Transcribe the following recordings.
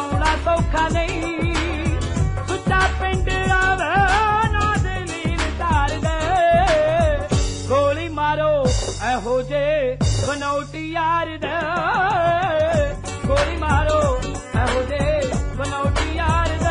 ਆਉਣਾ ਸੌਖਾ ਨਹੀਂ। ਸੁੱਚਾ ਪਿੰਡ ਆਵੇ ਨਾ ਦਲੀਲ ਧਾਰ ਦੇ, ਗੋਲੀ ਮਾਰੋ ਇਹੋ ਜੇ ਬਨੌਟੀ ਯਾਰ ਦੇ, ਗੋਲੀ ਮਾਰੋ ਇਹੋ ਜੇ ਬਨੌਟੀ ਯਾਰ ਦੇ।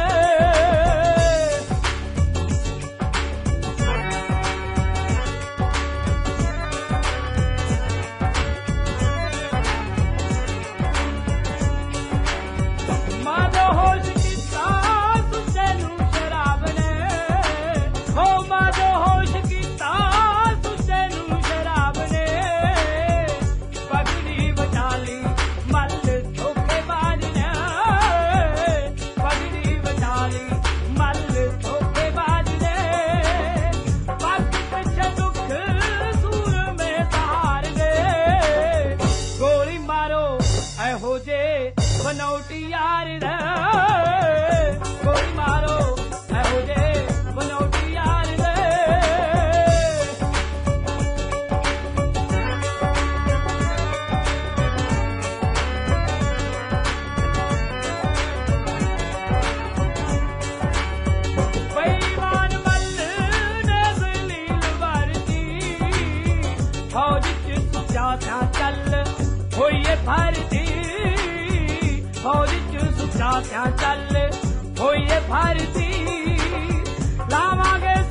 ਮਾਦੋ ਹੋਸ਼ ਕੀਤਾ ਸੁੱਚੇ ਨੂੰ ਸ਼ਰਾਬ ਨੇ, ਹੋ ਮਾਦੋ ਹੋਸ਼ ਕੀਤਾ ਸੁੱਚੇ ਨੂੰ ਸ਼ਰਾਬ ਨੇ। ਪਗੜੀ ਬਚਾਲੀ ਮੱਲ ਧੋਖੇਬਾਜ਼ ਨੇ, ਪਗੜੀ ਬਚਾਲੀ ਮੱਲ ਧੋਖੇਬਾਜ਼ ਨੇ। ਪੱਗ ਪਿੱਛੇ ਦੁੱਖ ਸੂਰਮੇ ਸਹਾਰ ਗਏ, ਗੋਲੀ ਮਾਰੋ ਇਹੋ ਜੇ ਬਨੌਟੀ ਯਾਰ ਦੇ, ਗੋਲੀ ਮਾਰੋ ਇਹੋ ਜੇ ਬਨੌਟੀ ਯਾਰ ਦੇ। ਬੇਈਮਾਨ ਮੱਲ ਨੇ ਜ਼ਲੀਲ ਵਰਤੀ, ਫੌਜ ਚ ਸੁੱਚਾ ਥਾਂ ਚੱਲ ਹੋਈਏ ਭਰਤੀ, ਫੌਜ ਚ ਸੁੱਚਾ ਥਾਂ ਚੱਲ ਹੋਈਏ ਭਰਤੀ। ਲਾਵਾਂਗੇ